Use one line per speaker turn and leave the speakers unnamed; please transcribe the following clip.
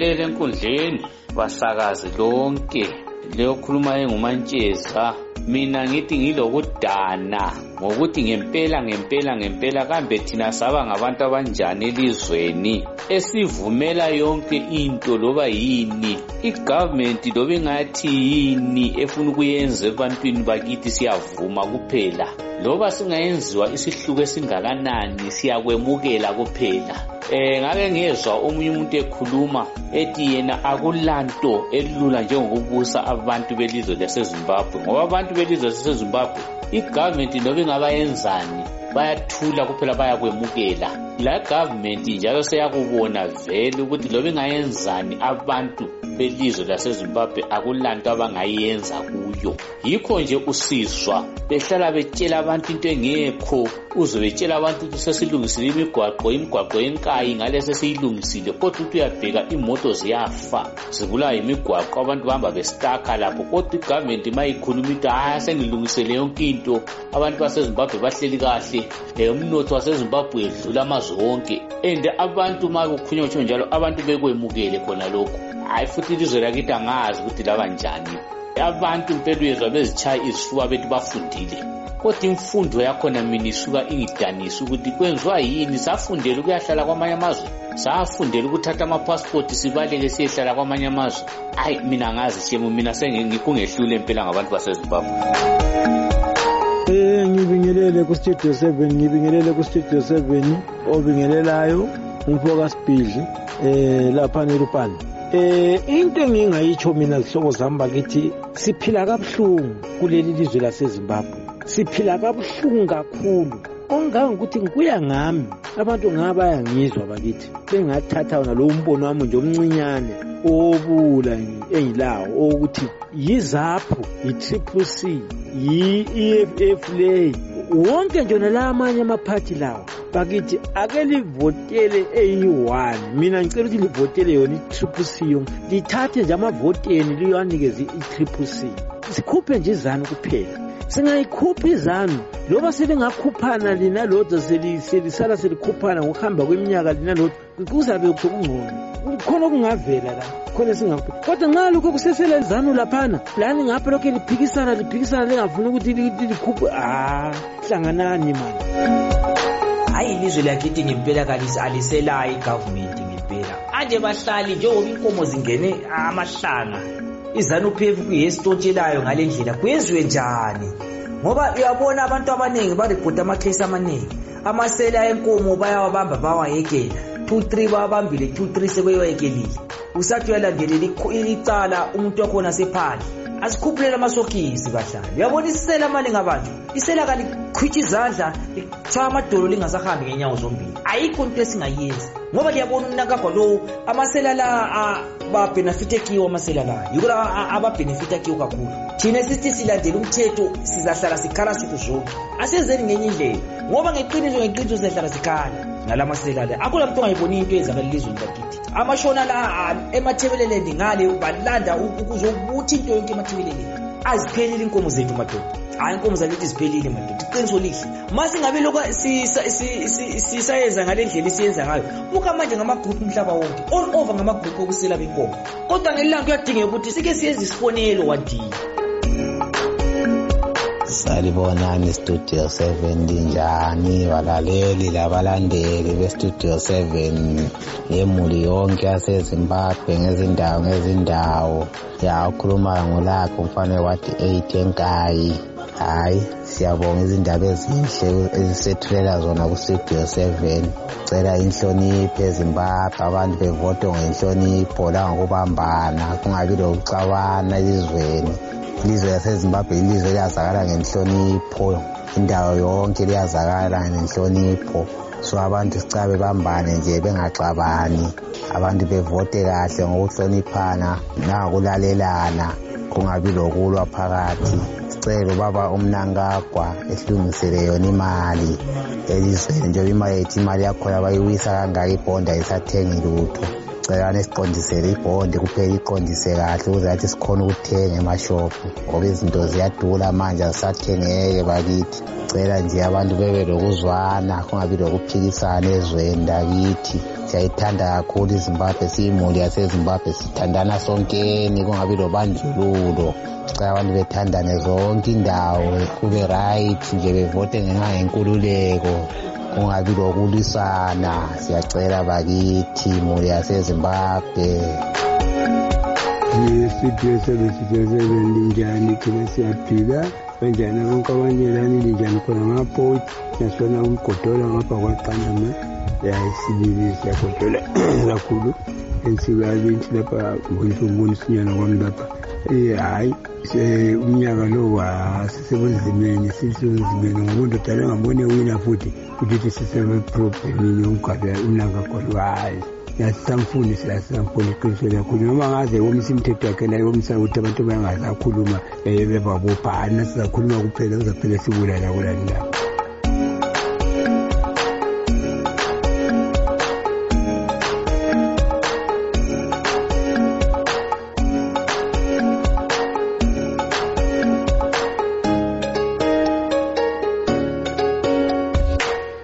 ngibingelele enkundleni basakazi lonke leyo khuluma engumantsheza. Mina ngithi ngilokudana ngokuthi ngempela kambe thina saba ngabantu abanjani elizweni esivumela yonke into loba yini igovernment loba ingathi yini efuna ukuyenza ebantwini bakithi siyavuma kuphela, loba singayenziwa isihluko esingakanani siyakwemukela kuphela. Ngake ngezwa omunye umuntu ekhuluma ethi yena akulanto elula njengokubusa abantu belizwe laseZimbabwe, ngoba abantu belizwe laseZimbabwe igovernment noba ingabayenzani bayathula kuphela bayakwemukela. La government njalo seyakubona vele ukuthi loba ingayenzani abantu belizwe laseZimbabwe akulanto abangayenza kuyo. Yikho nje usizwa behlala betshela abantu into engekho, uze betshela abantu ukuthi sesilungisile imigwaqo yenkayi ngale sesiyilungisile, kodwa uthi uyabheka imoto ziyafa zibulawa imigwaqo, abantu bahamba bestaka lapho. Kodwa igovernment mayikhuluma ithi sengilungisele yonke into, abantu baseZimbabwe bahleli kahle, umnotho waseZimbabwe edlula amazwe wonke, and abantu ma kukhulunywa njalo abantu bekwemukele khona lokho. Hayi futhi ilizwe lakithi angazi ukuthi laba njani. Abantu impela uyezwa bezitshaya izifuba bethi bafundile, kodwa imfundo yakhona mina isuka ingidanisa ukuthi kwenziwa yini. Safundela ukuyahlala kwamanye amazwe, safundela ukuthatha amapassport sibaleke siyehlala kwamanye amazwe. Hayi mina ngazi shemu, mina sengikungehlule impela ngabantu baseZimbabwe.
Ngibingelele ku Studio 7 obingelelayo umfocus Bidli lapha neRupani. Into engingayitsho mina zihlobo zami bakithi siphila kabuhlungu kuleli lizwe laseZimbabwe, siphila kabuhlungu kakhulu. Ongangokuthi ngikuya ngami abantu ngabayangizwa bakithi bengathatha wona lo mbono wami nje omncinyane obula engilawo ukuthi yiZAPU, yiCCC, yi-EFF leyi wonke nje la amanye amaphathi lawo bakithi ake livotele eyi-1. Mina ngicela ukuthi livotele yona i-CCC yonke, lithathe nje amavoteni liyanikeze i-CCC, sikhuphe nje izanu kuphela. Singayikhuphi izanu loba selingakhuphana lina lodwa selisala selikhuphana ngokuhamba kweminyaka lina lodwa kuzabe kungcono khona okungavela la khona singakho. Kodwa nxa lokho kusesela izanu laphana lani ngapha lokho liphikisana lingafuni ukuthi likhuphe, hlanganani manje.
Hayi ilizwe lakithi ngempela kalisi alisela igovernment ngempela. Anje bahlali njengoba inkomo zingene amahlanga, izanu-PF kuyesitotshelayo ngale ndlela kwenziwe njani? Ngoba uyabona abantu abaningi bareport amakhesi amaningi, amasela enkomo bayawabamba bawayekela, 2-3 babambile, 2-3 sebeyoyekelile. Usathi uyalandelela icala umuntu wakhona sephandle, asikhuphulela amasokisi bahlali. Uyabona isela mali ngabantu, isela kalikhwitha izandla lichaya amadolo lingasahambi ngenyawo zombili. Ayikho into esingayenza ngoba liyabona umnakagwa lo amasela la ba-benefit kiwo amasela la yiko la aba-benefit kiwo kakhulu. Thina sithi silandela umthetho sizahlala sikhala suku zonke, asenzeni ngenye indlela ngoba ngeqiniso sizahlala sikhala ngala masela la. Akula muntu ongayiboni into ezakala elizweni lakithi. Amashona la emathebeleleni ngale balanda ukuzobuthi into yonke emathebeleleni. Aziphelile inkomo zethu madoda, hayi inkomo zakithi ziphelile madoda, iqiniso lihle. Mase ngabe lokho sisayenza ngale ndlela isiyenza ngayo, buka manje ngamagroup umhlaba wonke all over ngamagroup okusela benkomo. Kodwa ngelanga kuyadingeka ukuthi sike siyenze isibonelo wadi.
Salibonani Studio 7 linjani balaleli labalandeli beStudio 7 yemuli yonke yaseZimbabwe ngezindawo ukhuluma ngolapho mfana wathi 8 enkayi. Hayi siyabonga izindaba ezinhle ezisethulela zona kuStudio 7. Cela inhlonipho eZimbabwe, abantu bevote ngenhlonipho la ngokubambana, kungabi lokuxabana elizweni. Ilizwe laseZimbabwe ilizwe liyazakala ngenhlonipho, indawo yonke liyazakala ngenhlonipho. So abantu sicela bebambane nje bengaxabani, abantu bevote kahle ngokuhloniphana nangokulalelana, kungabi lokulwa phakathi. Sicela ubaba uMnangagwa esilungisele yona imali elizweni njengoba imali yakhona bayiwisa kangaka ibhondi ayisathengi lutho. Celani siqondisele ibhondi kuphela, iqondise kahle ukuze lathi sikhona ukuthenga emashophu ngoba izinto ziyadula manje azisathengeke bakithi. Cela nje abantu bebe lokuzwana, kungabi lokuphikisana ezweni lakithi. siyayithanda kakhulu iZimbabwe, siyimuli yaseZimbabwe, sithandana sonkeni, kungabi lobandlululo. Sicela abantu bethandane zonke indawo, kube right nje, bevote ngenxa yenkululeko, kungabi lokulisana. Siyacela bakithi imuli yaseZimbabwe.
Studio 7 linjani, thina siyaphila kanjani, bonke abanyelani linjani khona ngapho nasona umgodola ngapha kwaqandama yayisibili siyagodola kakhulu ensikabinti lapha ngomfungisinyana kwami lapha. Hayi umnyaka lo wasisebunzimeni, sisebunzimeni ngomuntu dala ngabone wina futhi ukuthi sisebeproblemini yomgaba unanga khona. Hayi yasamfuni siyasamfuni qinisele kakhulu, noma ngaze womisa imithetho yakhe nayo womisa ukuthi abantu bangazakhuluma bebabopha, sizakhuluma kuphela uzaphela sibulala kulani lapho.